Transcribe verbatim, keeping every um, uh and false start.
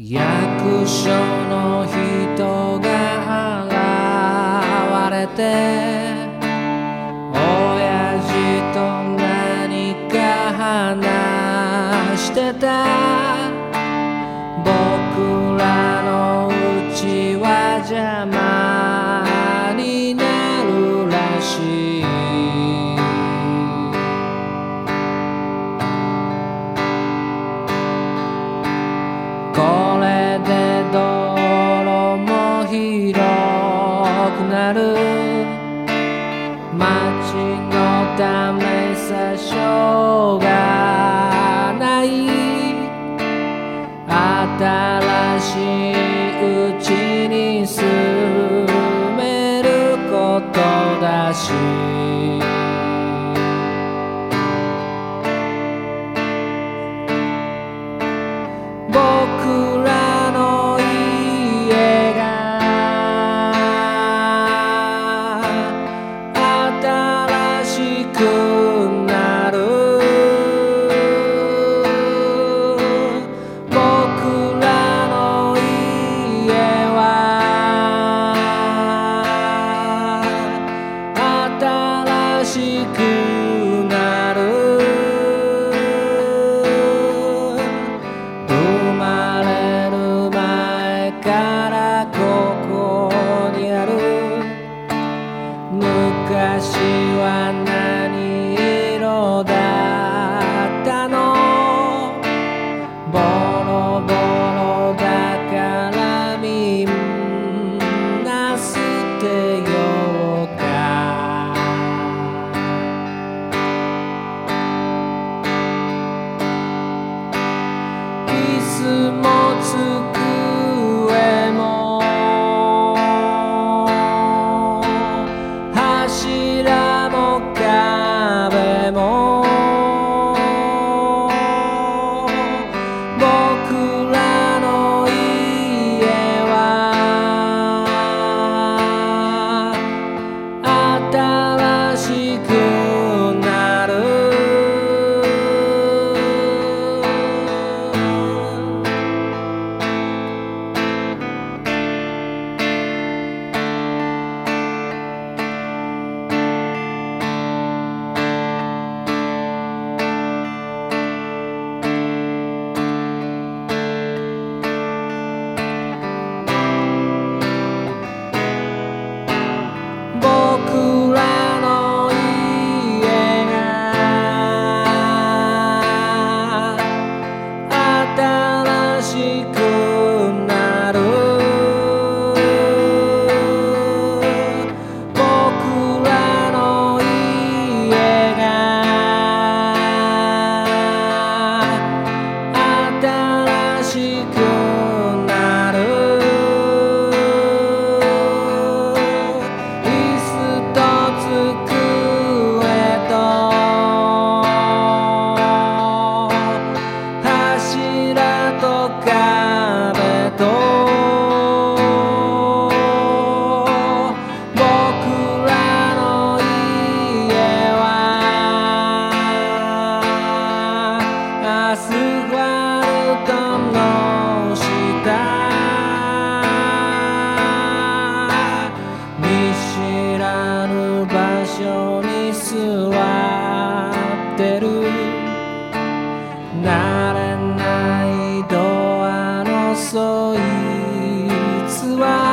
役所の人が現れて親父と何か話してた。僕らのうちは邪魔になるらしい。これで道路も広くなる。街のためさしょうがない。新しいうちに住めることだし、僕らの家が新しくなる。僕らの家は新しくなる。生まれる前からここにある。昔は何色だったの。ボロボロだからみんな捨てようか。椅子も机も柱も壁も僕らの家は新しくなる。僕らの家が新しくなる。僕らの家が新しくなる。柱と壁と僕らの家はアスファルトの下、見知らぬ場所に座ってる。慣れないドアのそいつは